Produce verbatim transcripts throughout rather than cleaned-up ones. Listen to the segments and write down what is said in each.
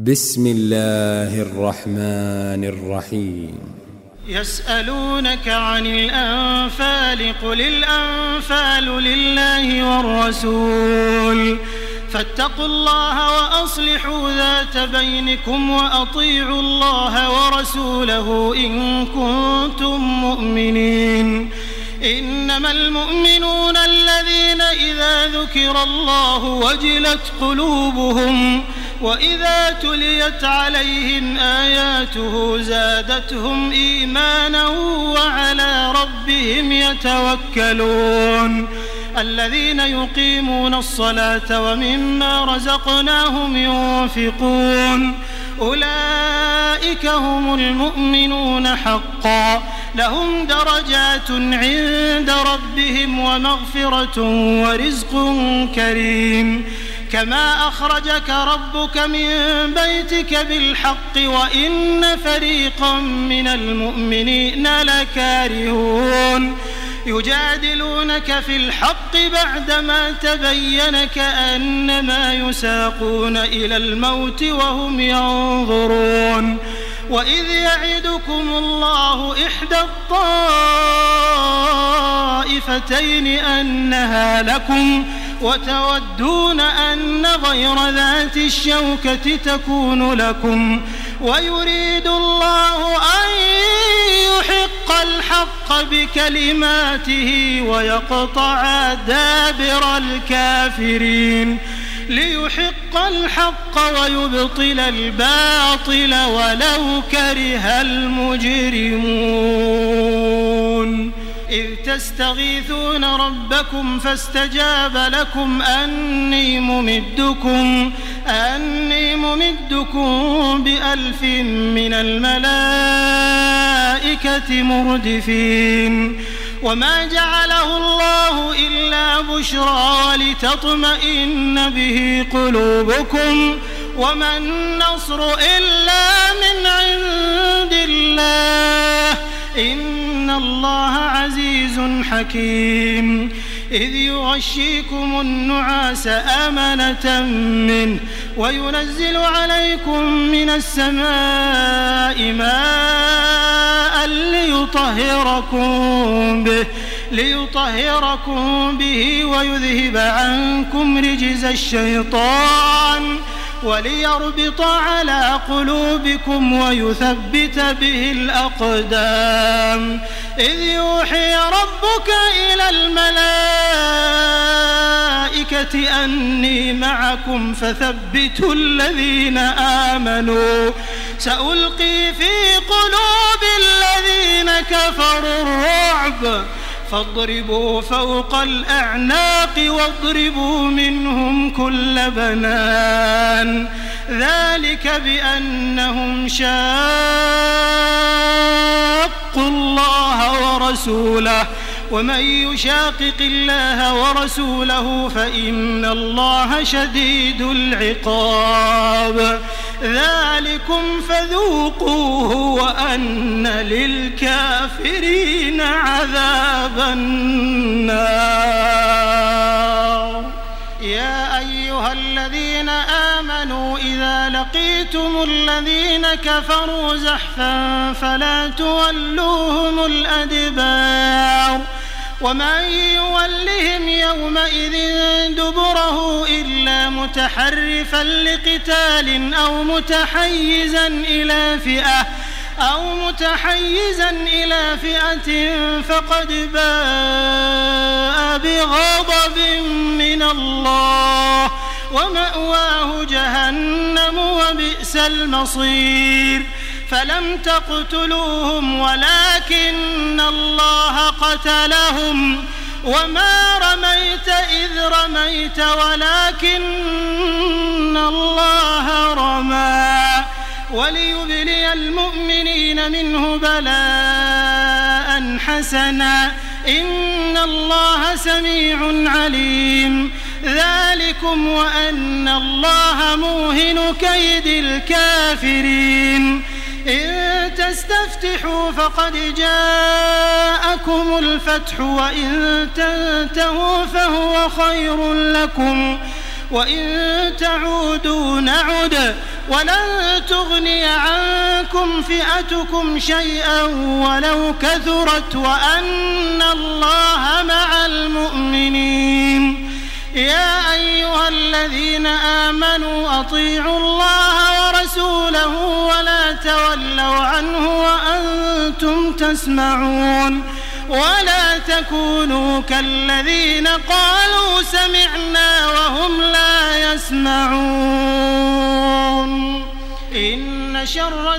بسم الله الرحمن الرحيم. يسألونك عن الأنفال قل الأنفال لله والرسول فاتقوا الله وأصلحوا ذات بينكم وأطيعوا الله ورسوله إن كنتم مؤمنين. إنما المؤمنون الذين إذا ذكر الله وجلت قلوبهم وإذا تليت عليهم آياته زادتهم إيمانا وعلى ربهم يتوكلون. الذين يقيمون الصلاة ومما رزقناهم ينفقون أولئك هم المؤمنون حقا لهم درجات عند ربهم ومغفرة ورزق كريم. كما أخرجك ربك من بيتك بالحق وإن فريقا من المؤمنين لكارهون يجادلونك في الحق بعدما تبين كأنما يساقون إلى الموت وهم ينظرون. وإذ يعدكم الله إحدى الطائفتين أنها لكم وتودون أن غير ذات الشوكة تكون لكم ويريد الله أن يحق الحق بكلماته ويقطع دابر الكافرين ليحق الحق ويبطل الباطل ولو كره المجرمون. إذ تستغيثون ربكم فاستجاب لكم أني ممدكم أني ممدكم بألف من الملائكة مردفين. وما جعله الله إلا بشرى ولتطمئن به قلوبكم وما النصر إلا من عند الله إن الله عزيز حكيم. إذ يغشيكم النعاس أمنة منه وينزل عليكم من السماء ماء ليطهركم به ليطهركم به ويذهب عنكم رجز الشيطان وليربط على قلوبكم ويثبت به الأقدام. إذ يوحي ربك إلى الملائكة أني معكم فثبتوا الذين آمنوا سألقي في قلوب الذين كفروا الرعب فاضربوا فوق الأعناق واضربوا منهم كل بنان ذلك بأنهم شاقوا الله ورسوله ومن يشاقق الله ورسوله فإن الله شديد العقاب. ذلكم فذوقوه وأن للكافرين عذاب النار. يا أيها الذين آمنوا إذا لقيتم الذين كفروا زحفا فلا تولوهم الأدبار ومن يولهم يومئذ دبره إلا متحرفا لقتال أو متحيزا إلى فئة أو متحيزا إلى فئة فقد باء بغضب من الله ومأواه جهنم وبئس المصير. فلم تقتلوهم ولكن الله قتلهم وما رميت إذ رميت ولكن الله رمى وليبلي المؤمنين منه بلاء حسنا إن الله سميع عليم. ذلكم وأن الله موهن كيد الكافرين. إن تستفتحوا فقد جاءكم الفتح وإن تنتهوا فهو خير لكم وإن تعودوا نعد ولن تغني عنكم فئتكم شيئا ولو كثرت وأن الله مع المؤمنين. يا أيها الذين آمنوا أطيعوا الله ورسوله ولا تولوا عنه وأنتم تسمعون ولا تكونوا كالذين قالوا سمعنا وهم لا يسمعون. إن شر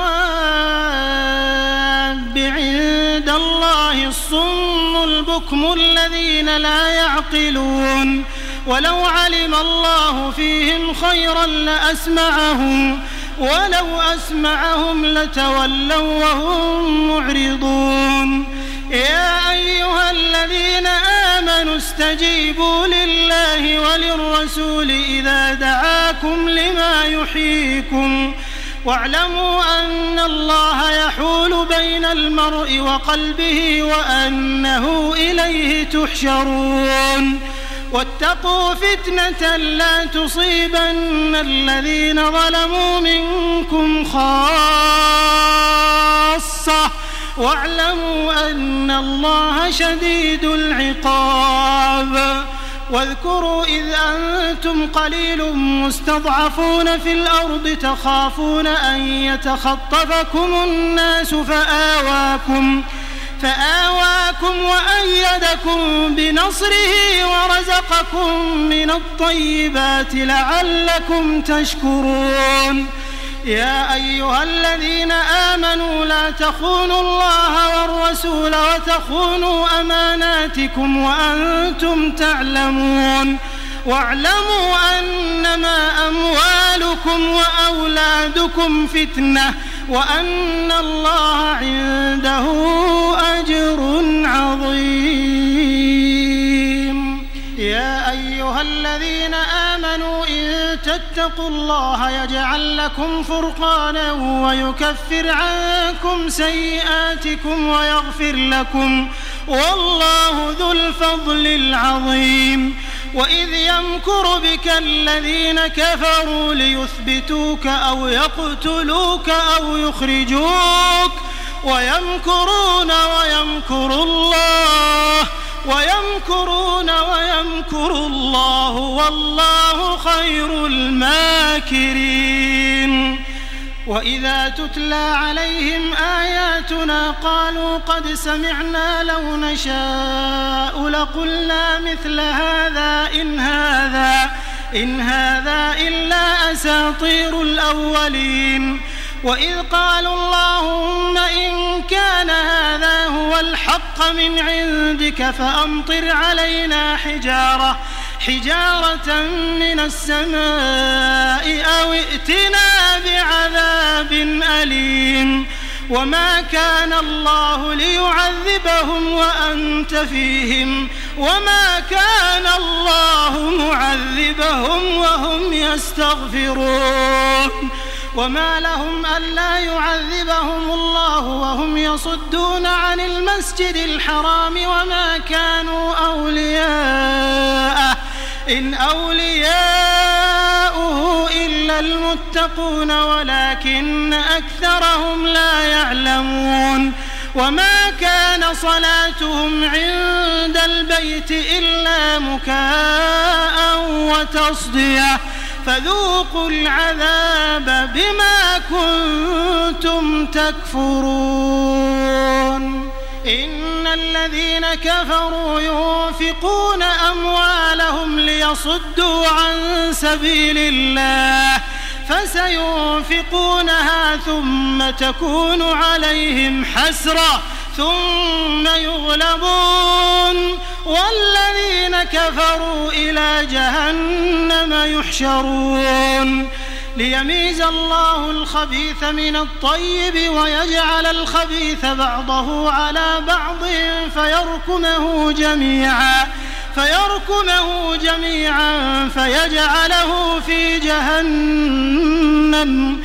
الدواب عند الله الصم البكم الذين لا يعقلون ولو علم الله فيهم خيرا لأسمعهم ولو أسمعهم لتولوا وهم معرضون. يا أيها الذين آمنوا استجيبوا لله وللرسول إذا دعاكم لما يحييكم واعلموا أن الله يحول بين المرء وقلبه وأنه إليه تحشرون. واتقوا فتنة لا تصيبن الذين ظلموا منكم خاصة واعلموا أن الله شديد العقاب. واذكروا إذ أنتم قليل مستضعفون في الأرض تخافون أن يتخطفكم الناس فآواكم فآواكم وأيدكم بنصره ورزقكم من الطيبات لعلكم تشكرون. يا أيها الذين آمنوا لا تخونوا الله والرسول وتخونوا أماناتكم وأنتم تعلمون واعلموا أنما أموالكم وأولادكم فتنة وأن الله عنده أجر عظيم. يا أيها الذين آمنوا إن تتقوا الله يجعل لكم فرقانا ويكفر عنكم سيئاتكم ويغفر لكم والله ذو الفضل العظيم. وإذ يمكر بك الذين كفروا ليثبتوك أو يقتلوك أو يخرجوك ويمكرون ويمكر الله ويمكرون ويمكر الله والله خير الماكرين. وإذا تتلى عليهم آياتنا قالوا قد سمعنا لو نشاء لقلنا مثل هذا إن هذا إن هذا إلا أساطير الأولين. وإذ قالوا اللهم إن كان هذا هو الحق من عندك فأمطر علينا حجارة حجارة من السماء أو ائتنا بعذاب أليم. وما كان الله ليعذبهم وأنت فيهم وما كان الله معذبهم وهم يستغفرون. وما لهم ألا يعذبهم الله وهم يصدون عن المسجد الحرام وما كانوا أولياءه إن أولياؤه إلا المتقون ولكن أكثرهم لا يعلمون. وما كان صلاتهم عند البيت إلا مكاء وتصدية فذوقوا العذاب بما كنتم تكفرون. إن الذين كفروا ينفقون أموالهم ليصدوا عن سبيل الله فسينفقونها ثم تكون عليهم حسرة ثم يغلبون والذين كفروا إلى جهنم يحشرون. ليميز الله الخبيث من الطيب ويجعل الخبيث بعضه على بعض فيركمه جميعا فيركمه جميعا فيجعله في جهنم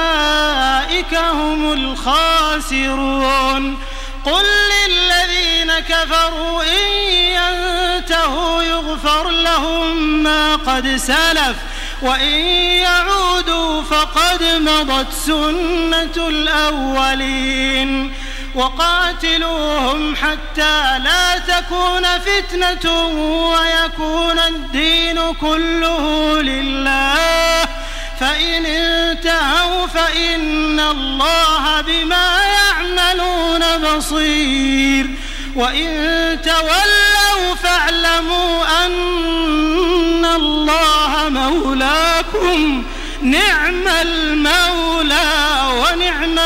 أولئك هم الخاسرون. قل للذين كفروا إن ينتهوا يغفر لهم ما قد سلف وإن يعودوا فقد مضت سنة الأولين وقاتلوهم حتى لا تكون فتنة ويكون الدين كله لله فإن انتهوا فإن الله بما يعملون بصير وإن تولوا فاعلموا أن الله مولاكم نعم المولى ونعم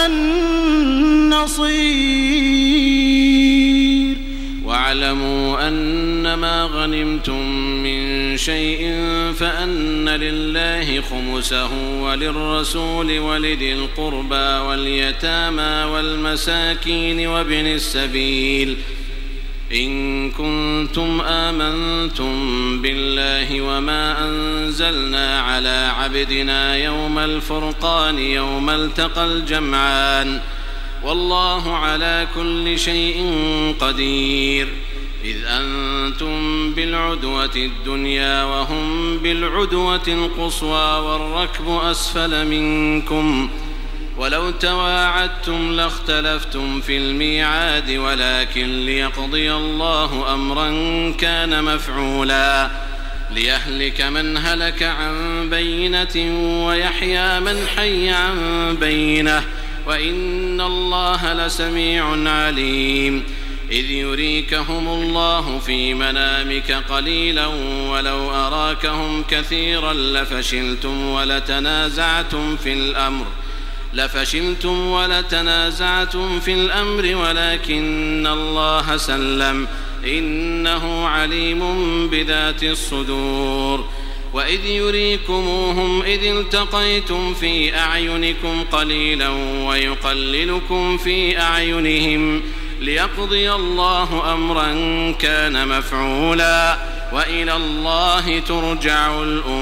النصير. واعلموا أنما غنمتم من شيء فأن لله خمسه وللرسول ولذي القربى واليتامى والمساكين وابن السبيل إن كنتم آمنتم بالله وما أنزلنا على عبدنا يوم الفرقان يوم التقى الجمعان والله على كل شيء قدير. إذ أنتم بالعدوة الدنيا وهم بالعدوة القصوى والركب أسفل منكم ولو تواعدتم لاختلفتم في الميعاد ولكن ليقضي الله أمرا كان مفعولا ليهلك من هلك عن بينة ويحيى من حي عن بينة وإن الله لسميع عليم. إذ يريكهم الله في منامك قليلا ولو أراكهم كثيرا لفشلتم ولتنازعتم في الأمر لفشلتم ولتنازعتم في الأمر ولكن الله سلم إنه عليم بذات الصدور. وإذ يريكموهم إذ التقيتم في أعينكم قليلا ويقللكم في أعينهم ليقضي الله أمرا كان مفعولا وإلى الله ترجع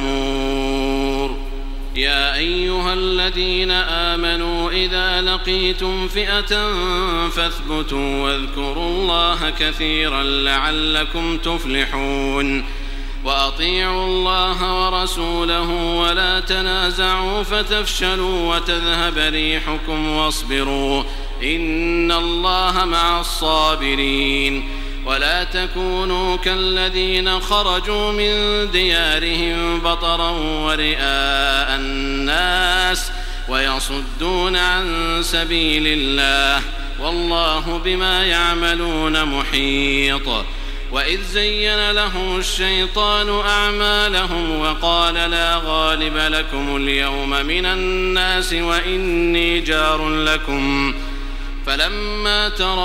الأمور. يا أيها الذين آمنوا إذا لقيتم فئة فاثبتوا واذكروا الله كثيرا لعلكم تفلحون. وأطيعوا الله ورسوله ولا تنازعوا فتفشلوا وتذهب ريحكم واصبروا إن الله مع الصابرين. ولا تكونوا كالذين خرجوا من ديارهم بطرا ورئاء الناس ويصدون عن سبيل الله والله بما يعملون محيط. وإذ زين لهم الشيطان أعمالهم وقال لا غالب لكم اليوم من الناس وإني جار لكم فلما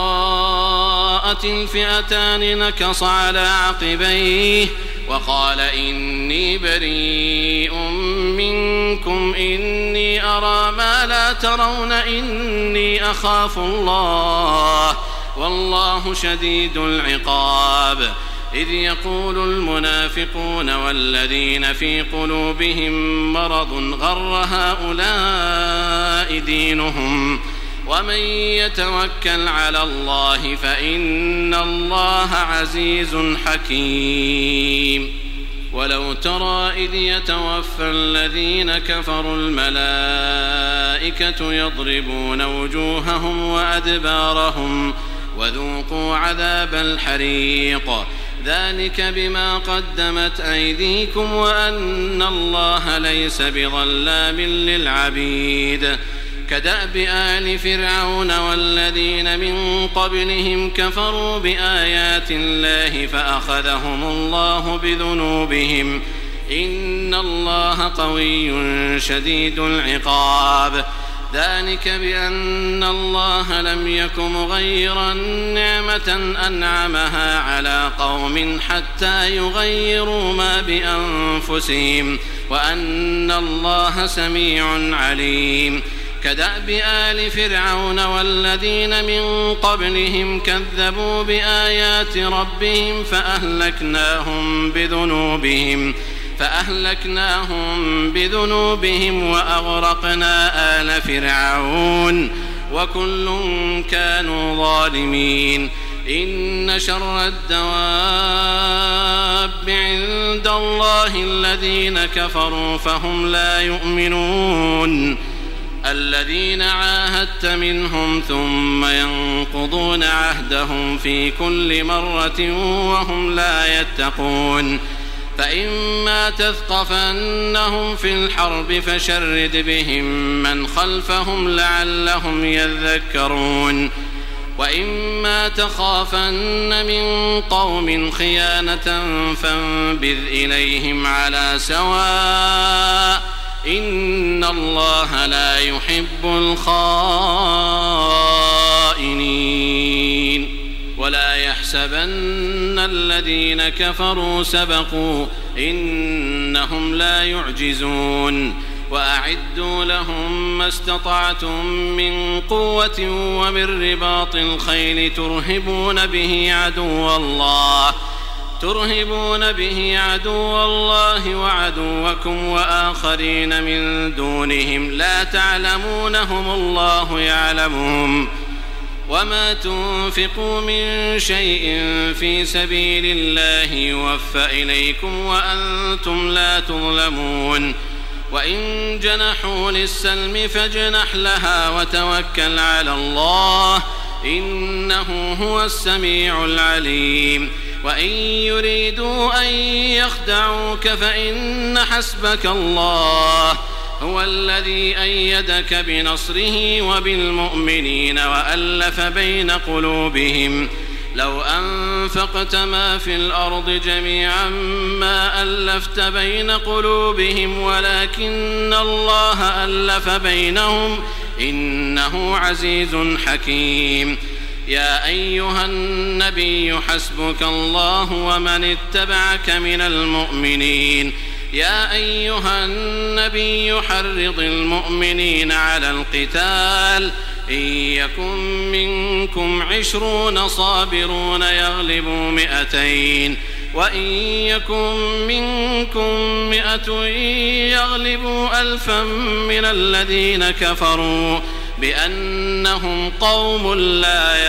تراءت الفئتان نكص على عقبيه وقال إني بريء منكم إني أرى ما لا ترون إني أخاف الله والله شديد العقاب. إذ يقول المنافقون والذين في قلوبهم مرض غر هؤلاء دينهم ومن يتوكل على الله فإن الله عزيز حكيم. ولو ترى إذ يتوفى الذين كفروا الملائكة يضربون وجوههم وأدبارهم وذوقوا عذاب الحريق ذلك بما قدمت أيديكم وأن الله ليس بظلام للعبيد. كدأب آل فرعون والذين من قبلهم كفروا بآيات الله فأخذهم الله بذنوبهم إن الله قوي شديد العقاب. ذلك بأن الله لم يك مغيرا نعمة أنعمها على قوم حتى يغيروا ما بأنفسهم وأن الله سميع عليم. كدأب آل فرعون والذين من قبلهم كذبوا بآيات ربهم فأهلكناهم بذنوبهم فأهلكناهم بذنوبهم وأغرقنا آل فرعون وكل كانوا ظالمين. إن شر الدواب عند الله الذين كفروا فهم لا يؤمنون الذين عاهدت منهم ثم ينقضون عهدهم في كل مرة وهم لا يتقون فإما تثقفنهم في الحرب فشرد بهم من خلفهم لعلهم يذكرون وإما تخافن من قوم خيانة فانبذ إليهم على سواء إن الله لا يحب الخائنين ولا يحسبن الذين كفروا سبقوا إنهم لا يعجزون وأعدوا لهم ما استطعتم من قوة ومن رباط الخيل ترهبون به عدو الله ترهبون به عدو الله وعدوكم وآخرين من دونهم لا تعلمونهم الله يعلمهم وما تنفقوا من شيء في سبيل الله يوفى إليكم وأنتم لا تظلمون وإن جنحوا للسلم فاجنح لها وتوكل على الله إنه هو السميع العليم وإن يريدوا أن يخدعوك فإن حسبك الله هو الذي أيدك بنصره وبالمؤمنين وألف بين قلوبهم لو أنفقت ما في الأرض جميعا ما ألفت بين قلوبهم ولكن الله ألف بينهم إنه عزيز حكيم يا أيها النبي حسبك الله ومن اتبعك من المؤمنين يا أيها النبي حرض المؤمنين على القتال إن يكن منكم عشرون صابرون يغلبوا مئتين وإن يكن منكم مئة يغلبوا ألفا من الذين كفروا بأنهم قوم لا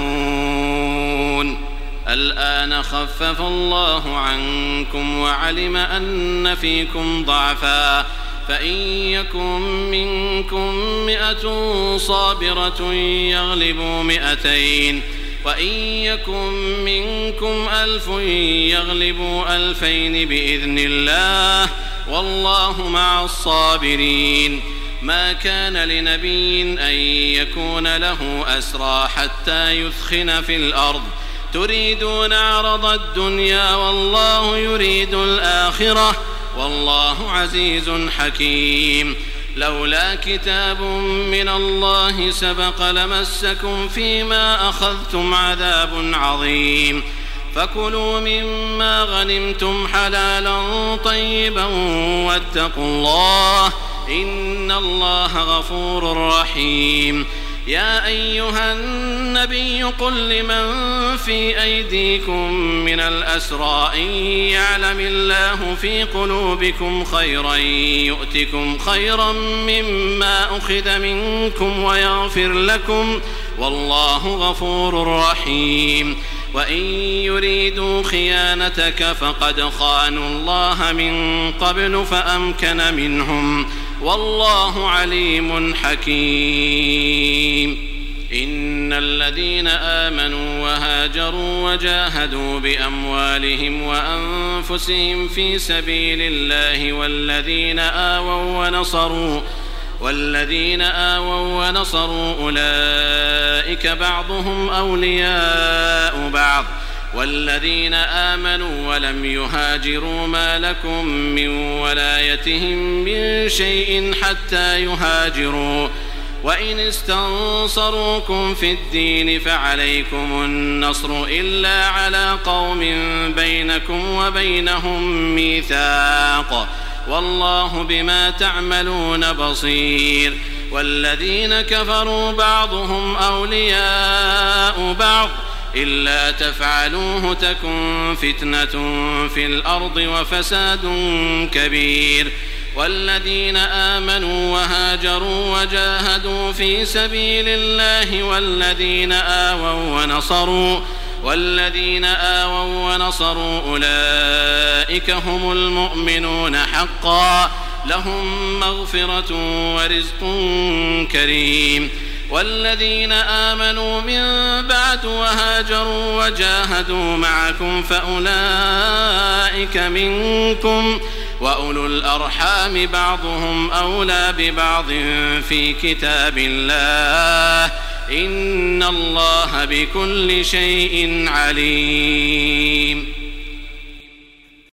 يفقهون الآن خفف الله عنكم وعلم أن فيكم ضعفا فإن يكن منكم مئة صابرة يغلبوا مئتين وإن يكن منكم ألف يغلبوا ألفين بإذن الله والله مع الصابرين ما كان لنبي أن يكون له أسرى حتى يثخن في الأرض تريدون عرض الدنيا والله يريد الآخرة والله عزيز حكيم لولا كتاب من الله سبق لمسكم فيما أخذتم عذاب عظيم فكلوا مما غنمتم حلالا طيبا واتقوا الله إن الله غفور رحيم يا أيها النبي قل لمن في أيديكم من الأسرى إن يعلم الله في قلوبكم خيرا يؤتكم خيرا مما أخذ منكم ويغفر لكم والله غفور رحيم وإن يريدوا خيانتك فقد خانوا الله من قبل فأمكن منهم والله عليم حكيم إن الذين آمنوا وهاجروا وجاهدوا بأموالهم وأنفسهم في سبيل الله والذين آووا ونصروا والذين آووا ونصروا أولئك بعضهم أولياء بعض والذين آمنوا ولم يهاجروا ما لكم من ولايتهم من شيء حتى يهاجروا وإن استنصروكم في الدين فعليكم النصر إلا على قوم بينكم وبينهم ميثاق والله بما تعملون بصير والذين كفروا بعضهم أولياء بعض إلا تفعلوه تكن فتنة في الأرض وفساد كبير والذين آمنوا وهاجروا وجاهدوا في سبيل الله والذين آووا ونصروا والذين آووا ونصروا أولئك هم المؤمنون حقا لهم مغفرة ورزق كريم والذين آمنوا من بعد وهاجروا وجاهدوا معكم فأولئك منكم وأولو الأرحام بعضهم أولى ببعض في كتاب الله إن الله بكل شيء عليم.